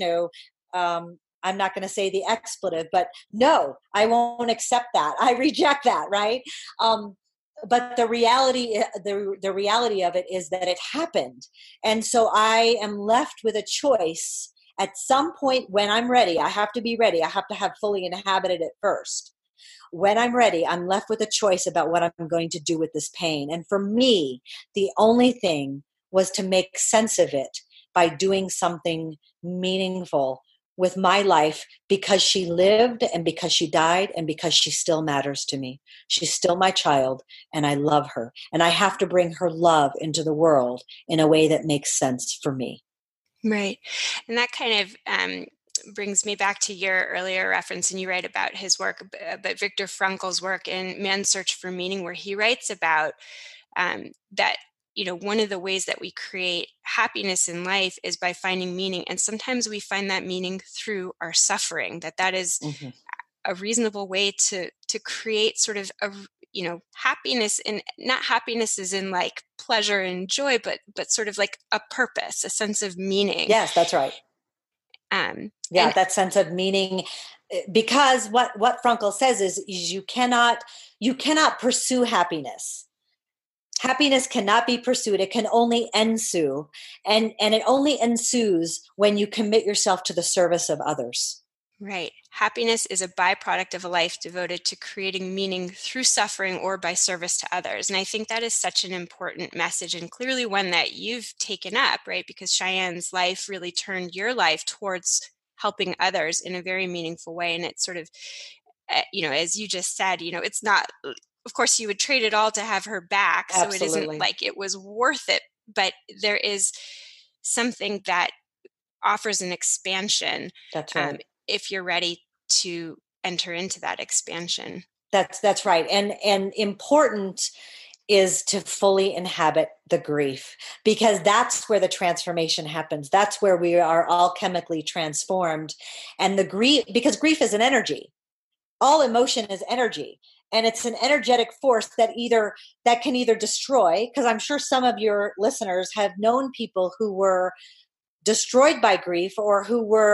I'm not going to say the expletive, but no, I won't accept that. I reject that. Right. But the reality of it is that it happened. And so I am left with a choice. At some point when I'm ready, I have to be ready. I have to have fully inhabited it first. When I'm ready, I'm left with a choice about what I'm going to do with this pain. And for me, the only thing was to make sense of it by doing something meaningful with my life, because she lived and because she died and because she still matters to me. She's still my child and I love her. And I have to bring her love into the world in a way that makes sense for me. Right. And that kind of brings me back to your earlier reference, and you write about his work, but Viktor Frankl's work in Man's Search for Meaning, where he writes about that, one of the ways that we create happiness in life is by finding meaning. And sometimes we find that meaning through our suffering, that is a reasonable way to create sort of happiness, and not happiness is in like pleasure and joy, but sort of like a purpose, a sense of meaning. Yes, that's right. That sense of meaning, because what Frankl says is you cannot pursue happiness. Happiness cannot be pursued. It can only ensue. And it only ensues when you commit yourself to the service of others. Right. Happiness is a byproduct of a life devoted to creating meaning through suffering or by service to others. And I think that is such an important message, and clearly one that you've taken up, right? Because Cheyenne's life really turned your life towards helping others in a very meaningful way. And it's sort of, as you just said, it's not, of course, you would trade it all to have her back. Absolutely. So it isn't like it was worth it, but there is something that offers an expansion. That's right. If you're ready to enter into that expansion. That's right. And important is to fully inhabit the grief, because that's where the transformation happens. That's where we are all chemically transformed. And because grief is an energy. All emotion is energy. And it's an energetic force that can either destroy, because I'm sure some of your listeners have known people who were destroyed by grief, or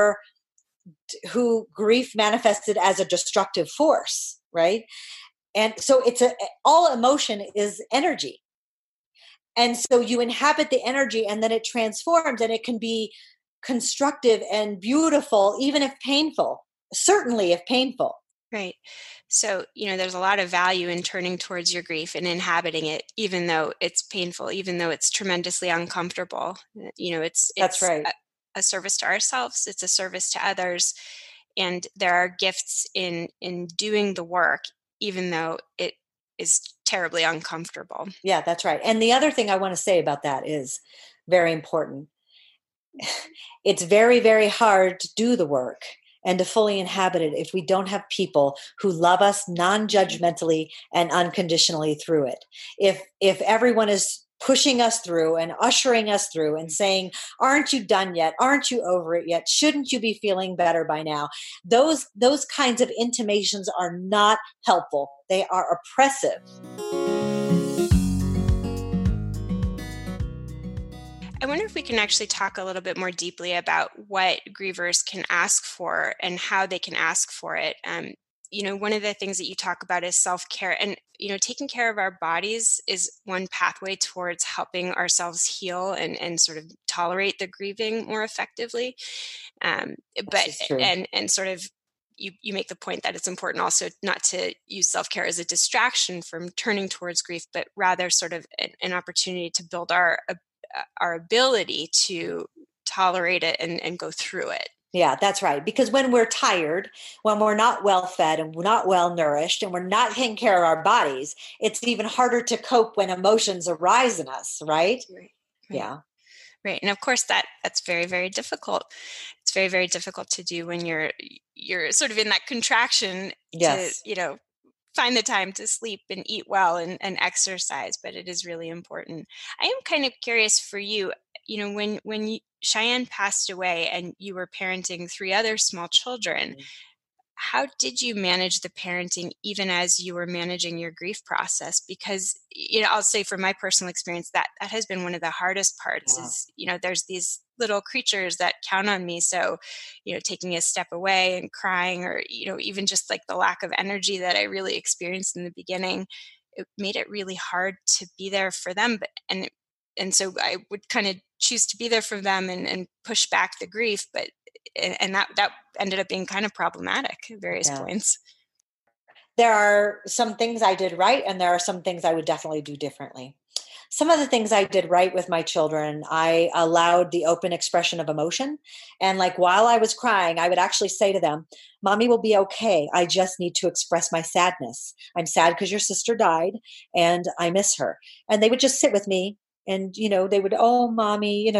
who grief manifested as a destructive force, right? And so all emotion is energy. And so you inhabit the energy, and then it transforms, and it can be constructive and beautiful, even if painful, certainly if painful. Right. So, there's a lot of value in turning towards your grief and inhabiting it, even though it's painful, even though it's tremendously uncomfortable. That's right. A service to ourselves. It's a service to others. And there are gifts in doing the work, even though it is terribly uncomfortable. Yeah, that's right. And the other thing I want to say about that is very important. It's very, very hard to do the work and to fully inhabit it if we don't have people who love us non-judgmentally and unconditionally through it. If everyone is pushing us through and ushering us through and saying, aren't you done yet? Aren't you over it yet? Shouldn't you be feeling better by now? Those kinds of intimations are not helpful. They are oppressive. I wonder if we can actually talk a little bit more deeply about what grievers can ask for and how they can ask for it. One of the things that you talk about is self-care, and taking care of our bodies is one pathway towards helping ourselves heal and sort of tolerate the grieving more effectively. But and sort of you make the point that it's important also not to use self-care as a distraction from turning towards grief, but rather sort of an opportunity to build our ability to tolerate it and go through it. Yeah, that's right. Because when we're tired, when we're not well fed and we're not well nourished and we're not taking care of our bodies, it's even harder to cope when emotions arise in us, right? Right. Yeah. Right. And of course that's very, very difficult. It's very, very difficult to do when you're sort of in that contraction Yes. to, find the time to sleep and eat well and exercise, but it is really important. I am kind of curious for you, when Cheyenne passed away and you were parenting 3 other small children, how did you manage the parenting even as you were managing your grief process? Because, I'll say from my personal experience that has been one of the hardest parts is, there's these little creatures that count on me. So, taking a step away and crying or, even just like the lack of energy that I really experienced in the beginning, it made it really hard to be there for them. And so I would kind of choose to be there for them and push back the grief, but that ended up being kind of problematic at various points. There are some things I did right, and there are some things I would definitely do differently. Some of the things I did right with my children, I allowed the open expression of emotion. And like while I was crying, I would actually say to them, Mommy will be okay. I just need to express my sadness. I'm sad because your sister died and I miss her. And they would just sit with me and, they would, oh, Mommy,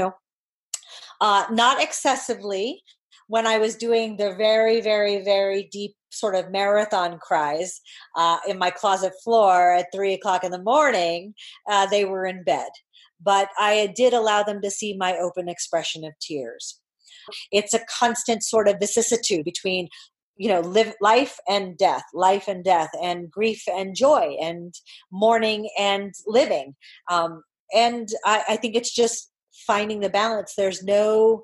not excessively. When I was doing the very, very, very deep sort of marathon cries in my closet floor at 3:00 in the morning, they were in bed. But I did allow them to see my open expression of tears. It's a constant sort of vicissitude between, life and death, and grief and joy, and mourning and living. And I think it's just finding the balance. There's no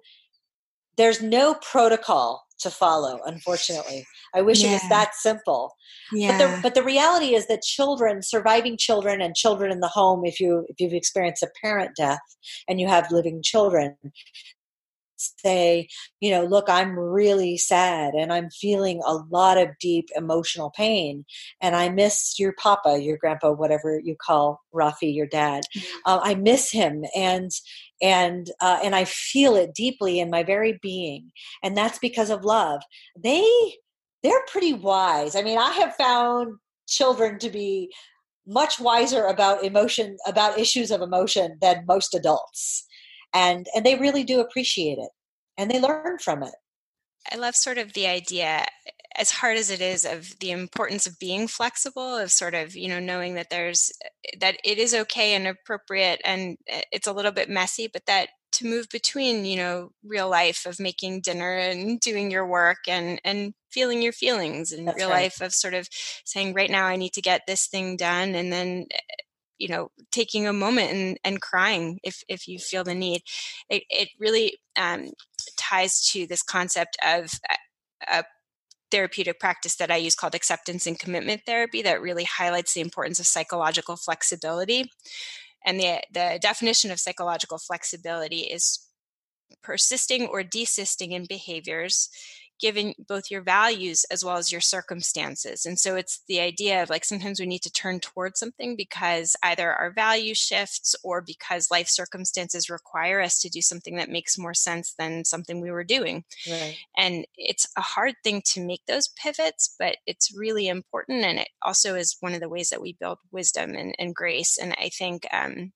protocol to follow, unfortunately. I wish it was that simple. Yeah. But the reality is that surviving children and children in the home, if you've experienced a parent death and you have living children, say, look, I'm really sad and I'm feeling a lot of deep emotional pain and I miss your papa, your grandpa, whatever you call Rafi, your dad. I miss him and I feel it deeply in my very being. And that's because of love. They're pretty wise. I mean, I have found children to be much wiser about issues of emotion than most adults. And they really do appreciate it and they learn from it. I love sort of the idea, as hard as it is, of the importance of being flexible, of sort of, knowing that that it is okay and appropriate and it's a little bit messy, but that to move between, real life of making dinner and doing your work and feeling your feelings and That's real right. life of sort of saying, right now I need to get this thing done. And then taking a moment and crying if you feel the need. It really ties to this concept of a therapeutic practice that I use called acceptance and commitment therapy that really highlights the importance of psychological flexibility. And the definition of psychological flexibility is persisting or desisting in behaviors given both your values as well as your circumstances. And so it's the idea of like sometimes we need to turn towards something because either our value shifts or because life circumstances require us to do something that makes more sense than something we were doing. Right. And it's a hard thing to make those pivots, but it's really important. And it also is one of the ways that we build wisdom and grace. And I think,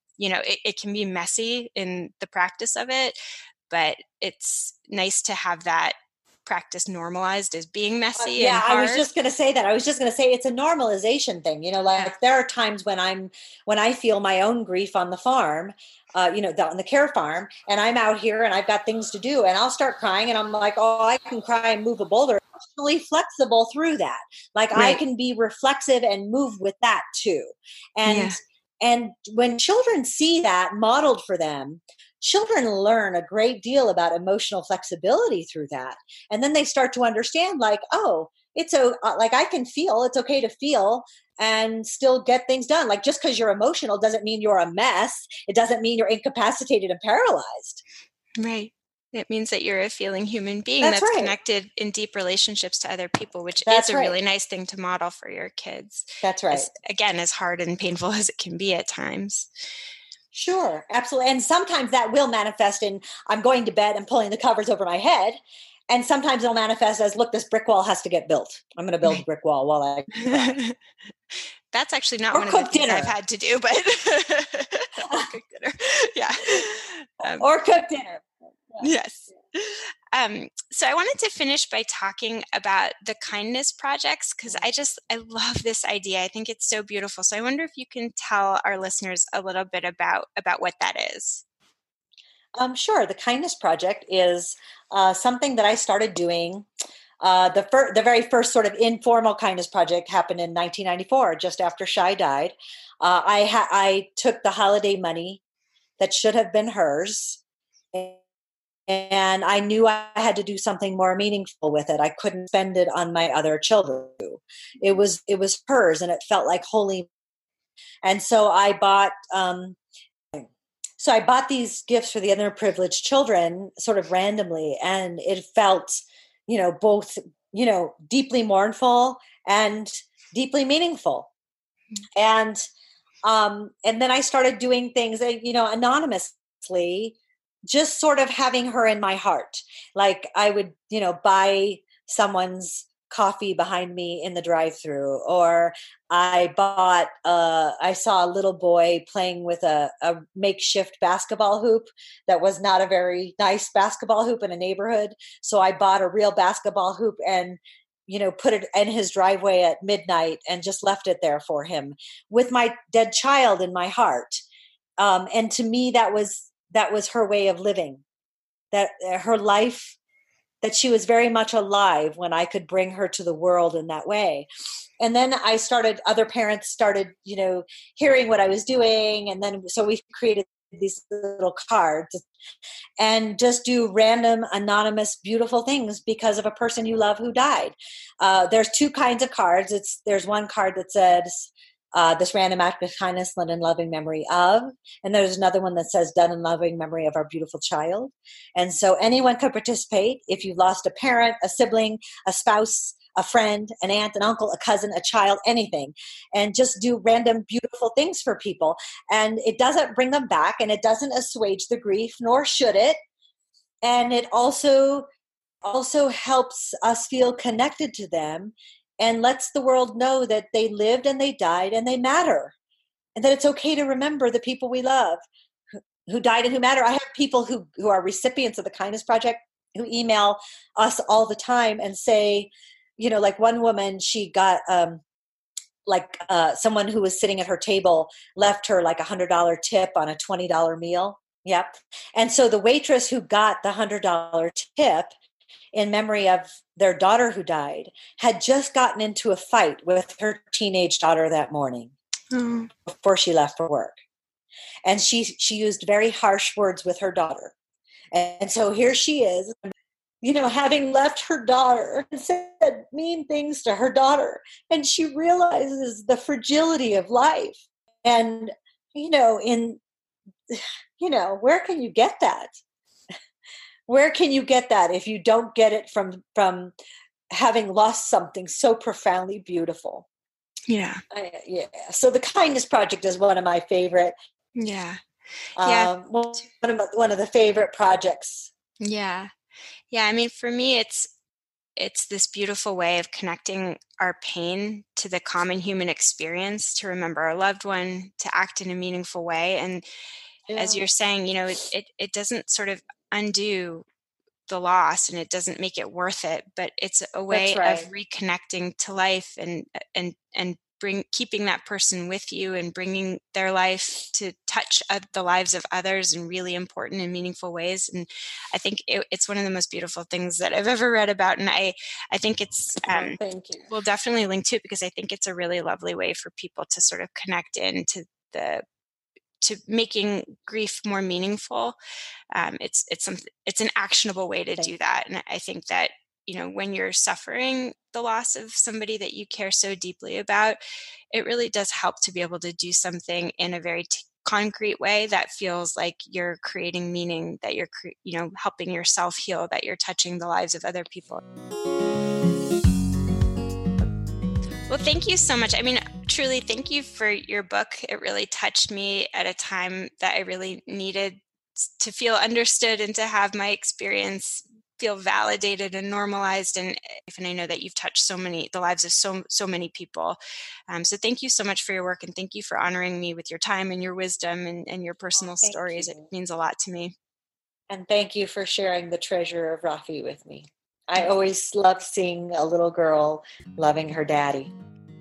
it can be messy in the practice of it, but it's nice to have that practice normalized as being messy and hard. I was just going to say that. I was just going to say it's a normalization thing. There are times when I feel my own grief on the farm, on the care farm, and I'm out here and I've got things to do, and I'll start crying, and I'm like, oh, I can cry and move a boulder. I'm really flexible through that. Like right. I can be reflexive and move with that too. And when children see that modeled for them, children learn a great deal about emotional flexibility through that. And then they start to understand, like, oh, like I can feel, it's okay to feel and still get things done. Like, just because you're emotional doesn't mean you're a mess. It doesn't mean you're incapacitated and paralyzed. Right. It means that you're a feeling human being That's that's right. connected in deep relationships to other people, which That's is a right. really nice thing to model for your kids. That's right. Again, as hard and painful as it can be at times. Sure, absolutely. And sometimes that will manifest in, I'm going to bed and pulling the covers over my head. And sometimes it'll manifest as, look, this brick wall has to get built. I'm going to build a brick wall while I cry. That's actually not Or one of the cook things dinner. I've had to do, but or cook dinner. Yeah. Or cook dinner. Yes. So I wanted to finish by talking about the kindness projects, because I love this idea. I think it's so beautiful. So I wonder if you can tell our listeners a little bit about what that is. Sure. The Kindness Project is something that I started doing. The very first sort of informal kindness project happened in 1994, just after Shai died. I took the holiday money that should have been hers, and I knew I had to do something more meaningful with it. I couldn't spend it on my other children. It was hers, and it felt like holy. And so I bought these gifts for the underprivileged children sort of randomly, and it felt, both, deeply mournful and deeply meaningful. And then I started doing things, anonymously, just sort of having her in my heart. Like I would, buy someone's coffee behind me in the drive-through, or I saw a little boy playing with a makeshift basketball hoop that was not a very nice basketball hoop in a neighborhood. So I bought a real basketball hoop and, put it in his driveway at midnight and just left it there for him with my dead child in my heart. And to me, that was her way of living, that her life, that she was very much alive when I could bring her to the world in that way. And then other parents started, hearing what I was doing. And then, so we created these little cards and just do random, anonymous, beautiful things because of a person you love who died. There's two kinds of cards. There's one card that says, this random act of kindness done in loving memory of, and there's another one that says done in loving memory of our beautiful child. And so anyone could participate. If you've lost a parent, a sibling, a spouse, a friend, an aunt, an uncle, a cousin, a child, anything, and just do random beautiful things for people. And it doesn't bring them back, and it doesn't assuage the grief, nor should it. And it also helps us feel connected to them, and lets the world know that they lived and they died and they matter, and that it's okay to remember the people we love who died and who matter. I have people who are recipients of the Kindness Project who email us all the time and say, like one woman, she got someone who was sitting at her table left her like $100 tip on a $20 meal. Yep. And so the waitress who got the $100 tip in memory of their daughter who died had just gotten into a fight with her teenage daughter that morning before she left for work. And she used very harsh words with her daughter. And so here she is, having left her daughter and said mean things to her daughter. And she realizes the fragility of life. And, where can you get that? Where can you get that if you don't get it from having lost something so profoundly beautiful? Yeah. So the Kindness Project is one of my favorite. Yeah. One of the favorite projects. Yeah. Yeah. I mean, for me, it's this beautiful way of connecting our pain to the common human experience, to remember our loved one, to act in a meaningful way. And as you're saying, it doesn't sort of undo the loss, and it doesn't make it worth it, but it's a way of reconnecting to life and keeping that person with you and bringing their life to touch the lives of others in really important and meaningful ways. And I think it's one of the most beautiful things that I've ever read about. And I think it's, thank you. We'll definitely link to it, because I think it's a really lovely way for people to sort of connect into making grief more meaningful. It's an actionable way to do that. And I think that, when you're suffering the loss of somebody that you care so deeply about, it really does help to be able to do something in a very concrete way that feels like you're creating meaning, that you're, helping yourself heal, that you're touching the lives of other people. Well, thank you so much. I mean, truly, thank you for your book. It really touched me at a time that I really needed to feel understood and to have my experience feel validated and normalized. And I know that you've touched the lives of so many people. So thank you so much for your work, and thank you for honoring me with your time and your wisdom and your personal stories. It means a lot to me. And thank you for sharing the treasure of Rafi with me. I always love seeing a little girl loving her daddy.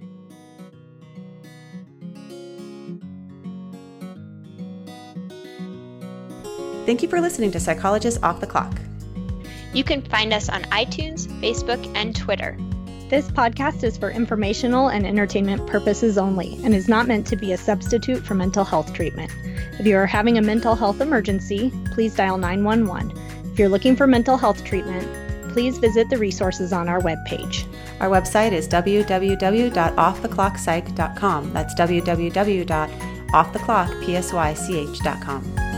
Thank you for listening to Psychologists Off the Clock. You can find us on iTunes, Facebook, and Twitter. This podcast is for informational and entertainment purposes only and is not meant to be a substitute for mental health treatment. If you are having a mental health emergency, please dial 911. If you're looking for mental health treatment, please visit the resources on our webpage. Our website is www.offtheclockpsych.com. That's www.offtheclockpsych.com.